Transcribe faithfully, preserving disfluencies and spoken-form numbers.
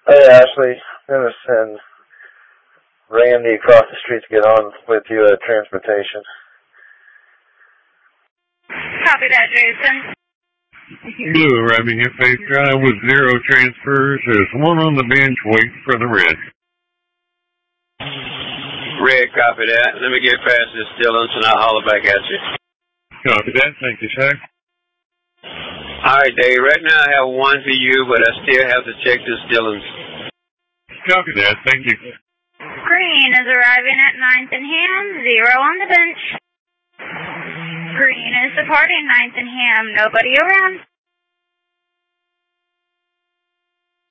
Hey, Ashley. I'm going to send Randy across the street to get on with you at transportation. Copy that, Jason. Blue arriving at Faith Drive with zero transfers. There's one on the bench waiting for the red. Red, copy that. Let me get past this Dillon, and I'll holler back at you. Copy that. Thank you, sir. All right, Dave. Right now I have one for you, but I still have to check this Dillon. Copy that. Thank you. Green is arriving at ninth and Ham, zero on the bench. Green is departing ninth and Ham, nobody around.